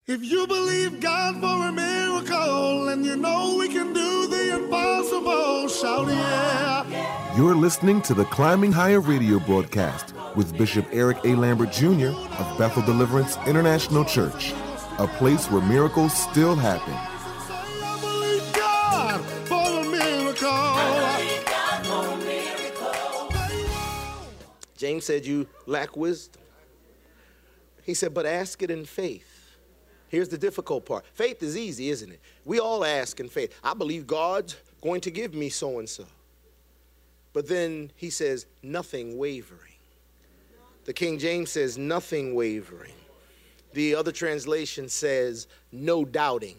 If you believe God for a miracle and you know we can do the impossible, shout yeah. You're listening to the Climbing Higher radio broadcast with Bishop Eric A. Lambert Jr. of Bethel Deliverance International Church, a place where miracles still happen. I believe God for a miracle. I believe God for a miracle. James said you lack wisdom. He said, but ask it in faith. Here's the difficult part. Faith is easy, isn't it? We all ask in faith. I believe God's going to give me so-and-so. But then he says, nothing wavering. The King James says, nothing wavering. The other translation says, no doubting.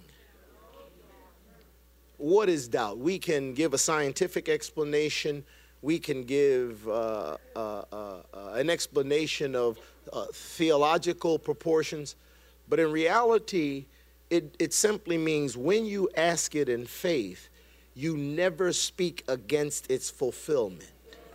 What is doubt? We can give a scientific explanation. We can give an explanation of theological proportions. But in reality, it simply means when you ask it in faith, you never speak against its fulfillment.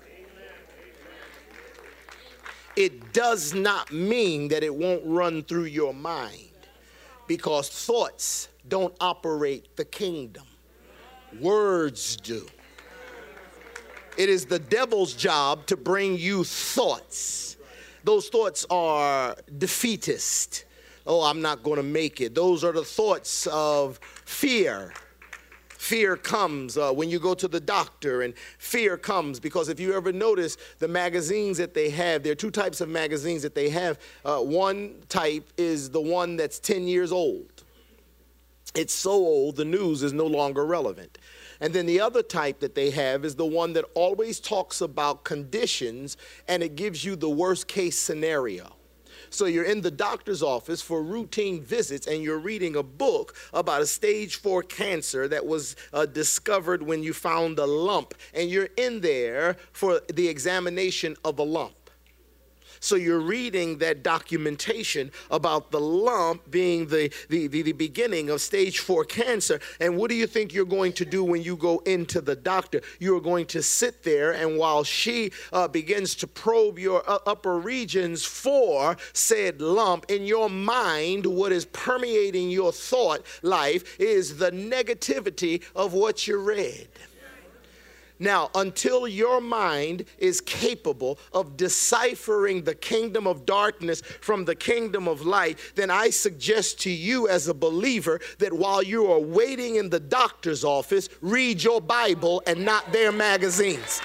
It does not mean that it won't run through your mind, because thoughts don't operate the kingdom. Words do. It is the devil's job to bring you thoughts. Those thoughts are defeatist. Oh, I'm not going to make it. Those are the thoughts of fear. Fear comes when you go to the doctor, and fear comes because if you ever notice the magazines that they have, there are two types of magazines that they have. One type is the one that's 10 years old. It's so old, the news is no longer relevant. And then the other type that they have is the one that always talks about conditions, and it gives you the worst case scenario. So you're in the doctor's office for routine visits, and you're reading a book about a stage 4 cancer that was discovered when you found a lump, and you're in there for the examination of a lump. So you're reading that documentation about the lump being the beginning of stage 4 cancer. And what do you think you're going to do when you go into the doctor? You're going to sit there, and while she begins to probe your upper regions for said lump, in your mind, what is permeating your thought life is the negativity of what you read. Now, until your mind is capable of deciphering the kingdom of darkness from the kingdom of light, then I suggest to you as a believer that while you are waiting in the doctor's office, read your Bible and not their magazines.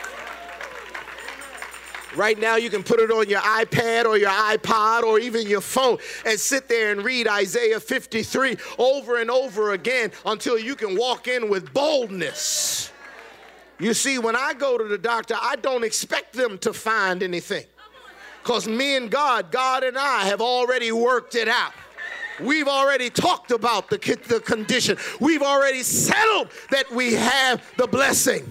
Right now, you can put it on your iPad or your iPod or even your phone and sit there and read Isaiah 53 over and over again until you can walk in with boldness. You see, when I go to the doctor, I don't expect them to find anything, because me and God and I have already worked it out. We've already talked about the condition. We've already settled that we have the blessing.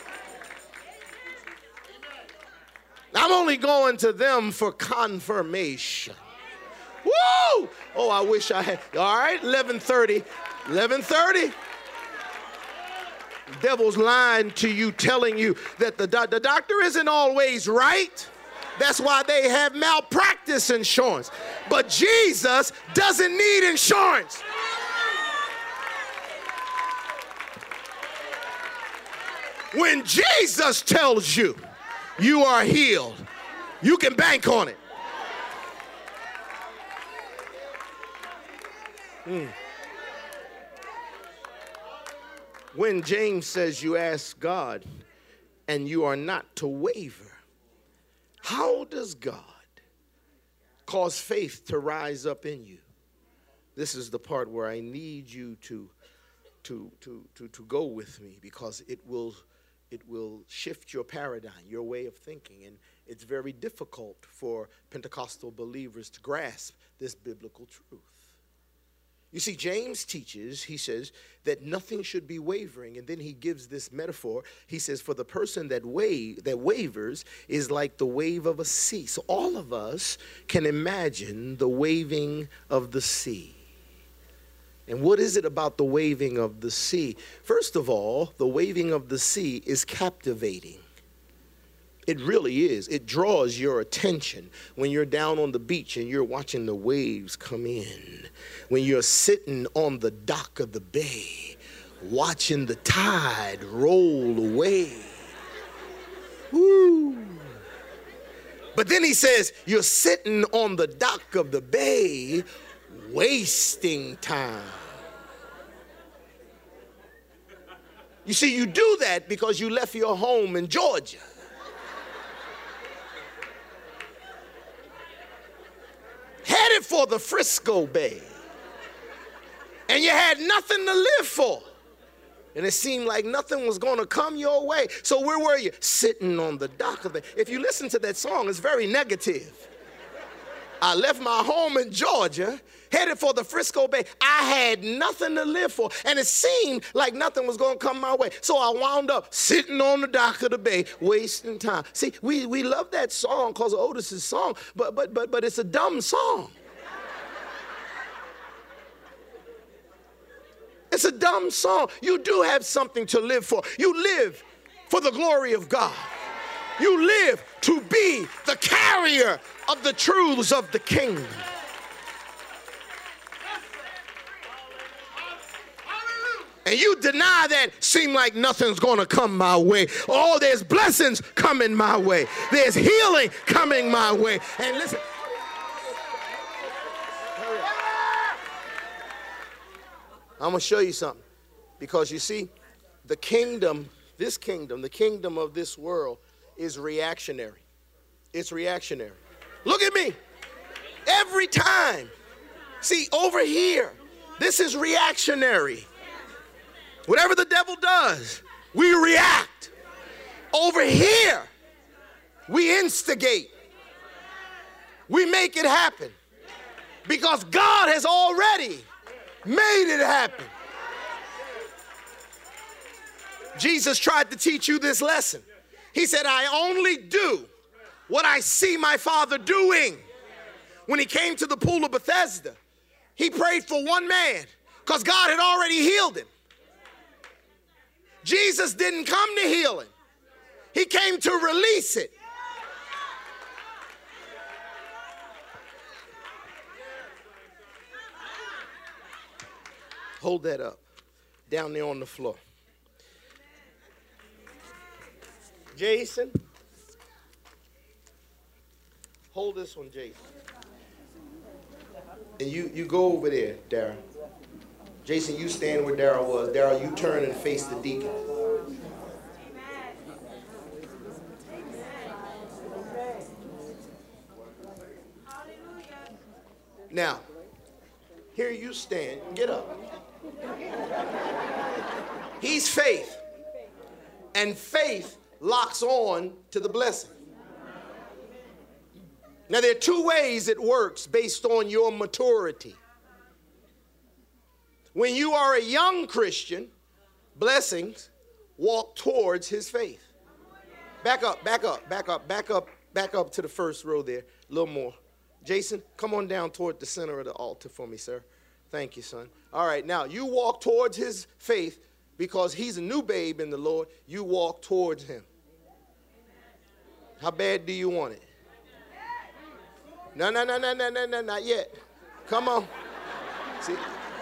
I'm only going to them for confirmation. Woo! Oh, I wish I had. All right, 11:30. The devil's lying to you, telling you that the doctor isn't always right. That's why they have malpractice insurance. But Jesus doesn't need insurance. When Jesus tells you you are healed, you can bank on it. When James says you ask God and you are not to waver, how does God cause faith to rise up in you? This is the part where I need you to go with me, because it will shift your paradigm, your way of thinking, and it's very difficult for Pentecostal believers to grasp this biblical truth. You see, James teaches, he says, that nothing should be wavering. And then he gives this metaphor. He says, for the person that wavers is like the wave of a sea. So all of us can imagine the waving of the sea. And what is it about the waving of the sea? First of all, the waving of the sea is captivating. It really is. It draws your attention when you're down on the beach and you're watching the waves come in. When you're sitting on the dock of the bay, watching the tide roll away. Woo. But then he says, you're sitting on the dock of the bay, wasting time. You see, you do that because you left your home in Georgia. Headed for the Frisco Bay. And you had nothing to live for. And it seemed like nothing was going to come your way. So where were you? Sitting on the dock of the bay. If you listen to that song, it's very negative. I left my home in Georgia, headed for the Frisco Bay. I had nothing to live for, and it seemed like nothing was going to come my way. So I wound up sitting on the dock of the bay, wasting time. See, we love that song because of Otis's song, but it's a dumb song. It's a dumb song. You do have something to live for. You live for the glory of God. You live to be the carrier of the truths of the kingdom. And you deny that, seem like nothing's going to come my way. Oh, there's blessings coming my way. There's healing coming my way. And listen. I'm going to show you something. Because you see, the kingdom, the kingdom of this world is reactionary. It's reactionary. Look at me. Every time. See, over here, this is reactionary. Whatever the devil does, we react. Over here, we instigate. We make it happen. Because God has already made it happen. Jesus tried to teach you this lesson. He said, I only do what I see my Father doing. When he came to the pool of Bethesda, he prayed for one man because God had already healed him. Jesus didn't come to heal him. He came to release it. Hold that up. Down there on the floor. Jason. Hold this one, Jason. And you go over there, Darryl. Jason, you stand where Darryl was. Darryl, you turn and face the deacon. Now, here you stand. Get up. He's faith. And faith locks on to the blessing. Now, there are two ways it works based on your maturity. When you are a young Christian, blessings walk towards his faith. Back up to the first row there. A little more. Jason, come on down toward the center of the altar for me, sir. Thank you, son. All right, now you walk towards his faith because he's a new babe in the Lord. You walk towards him. How bad do you want it? No, not yet. Come on. See?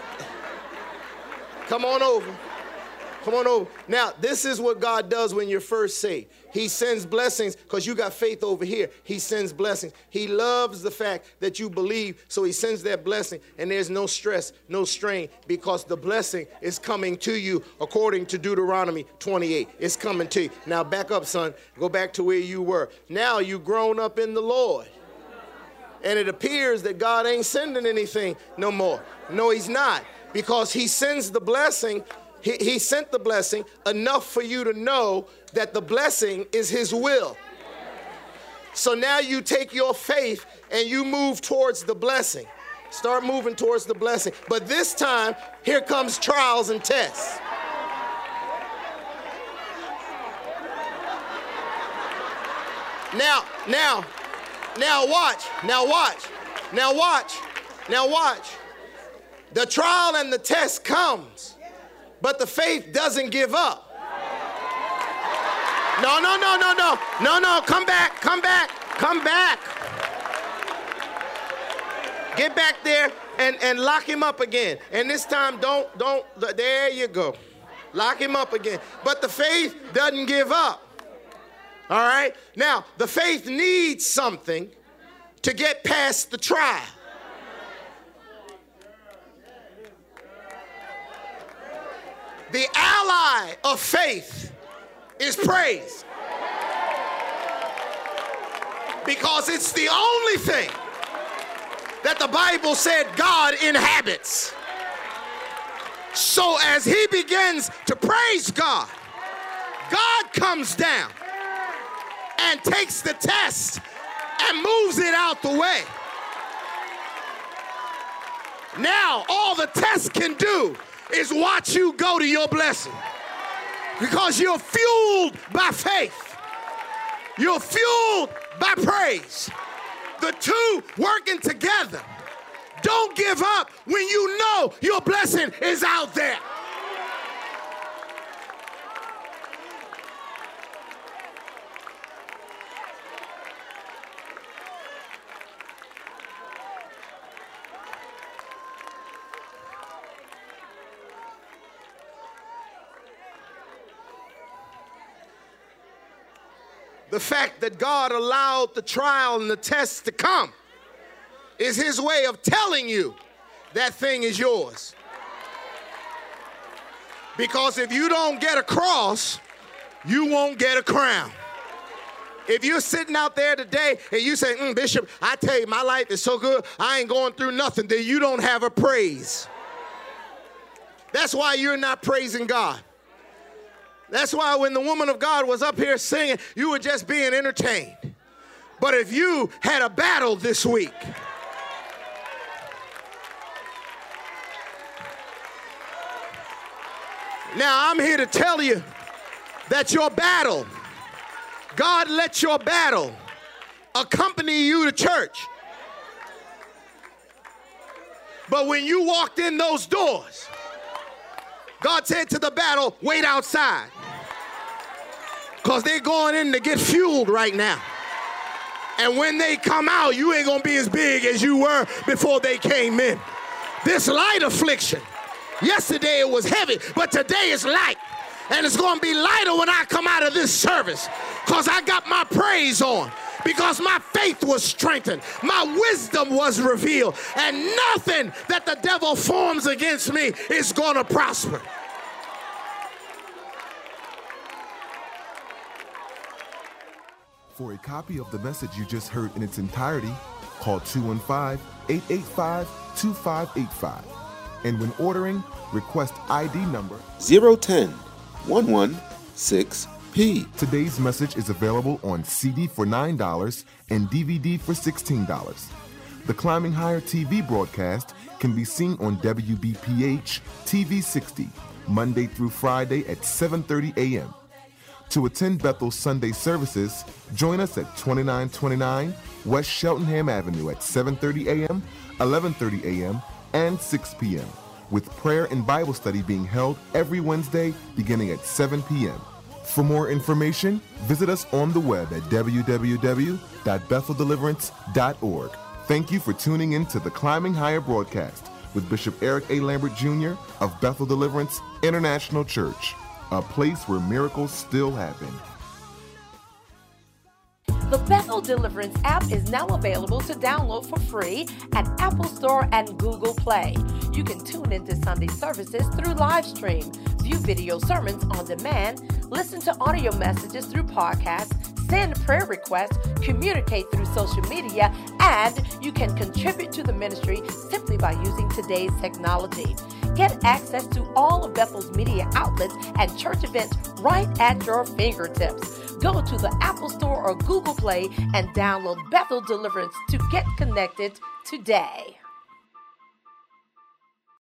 Come on over. Come on over. Now, this is what God does when you're first saved. He sends blessings because you got faith over here. He sends blessings. He loves the fact that you believe, so he sends that blessing, and there's no stress, no strain, because the blessing is coming to you according to Deuteronomy 28. It's coming to you. Now, back up, son. Go back to where you were. Now you've grown up in the Lord. And it appears that God ain't sending anything no more. No, he's not. Because he sends the blessing. He sent the blessing enough for you to know that the blessing is his will. So now you take your faith and you move towards the blessing. Start moving towards the blessing. But this time, here comes trials and tests. Now watch. The trial and the test comes, but the faith doesn't give up. No, come back. Get back there and lock him up again. And this time, don't, there you go. Lock him up again. But the faith doesn't give up. All right? Now, the faith needs something to get past the trial. The ally of faith is praise. Because it's the only thing that the Bible said God inhabits. So as he begins to praise God, God comes down and takes the test and moves it out the way. Now all the test can do is watch you go to your blessing. Because you're fueled by faith. You're fueled by praise. The two working together. Don't give up when you know your blessing is out there. The fact that God allowed the trial and the test to come is his way of telling you that thing is yours. Because if you don't get a cross, you won't get a crown. If you're sitting out there today and you say, Bishop, I tell you, my life is so good, I ain't going through nothing, then you don't have a praise. That's why you're not praising God. That's why when the woman of God was up here singing, you were just being entertained. But if you had a battle this week, now I'm here to tell you that your battle, God let your battle accompany you to church. But when you walked in those doors, God said to the battle, wait outside. Because they're going in to get fueled right now. And when they come out, you ain't going to be as big as you were before they came in. This light affliction, yesterday it was heavy, but today it's light. And it's going to be lighter when I come out of this service. Because I got my praise on. Because my faith was strengthened. My wisdom was revealed. And nothing that the devil forms against me is going to prosper. For a copy of the message you just heard in its entirety, call 215-885-2585. And when ordering, request ID number 010-116P. Today's message is available on CD for $9 and DVD for $16. The Climbing Higher TV broadcast can be seen on WBPH TV 60, Monday through Friday at 7:30 a.m. To attend Bethel's Sunday services, join us at 2929 West Cheltenham Avenue at 7:30 a.m., 11:30 a.m., and 6 p.m., with prayer and Bible study being held every Wednesday beginning at 7 p.m. For more information, visit us on the web at www.betheldeliverance.org. Thank you for tuning in to the Climbing Higher broadcast with Bishop Eric A. Lambert Jr. of Bethel Deliverance International Church, a place where miracles still happen. The Bethel Deliverance app is now available to download for free at Apple Store and Google Play. You can tune into Sunday services through live stream, view video sermons on demand, listen to audio messages through podcasts, send prayer requests, communicate through social media, and you can contribute to the ministry simply by using today's technology. Get access to all of Bethel's media outlets and church events right at your fingertips. Go to the Apple Store or Google Play and download Bethel Deliverance to get connected today.